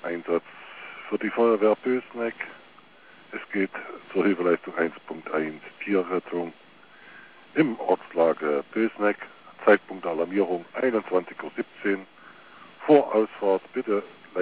Einsatz für die Feuerwehr Bösneck. Es geht zur Hilfeleistung 1.1 Tierrettung im Ortslager Bösneck. Zeitpunkt der Alarmierung 21:17 Uhr. Vor Ausfahrt bitte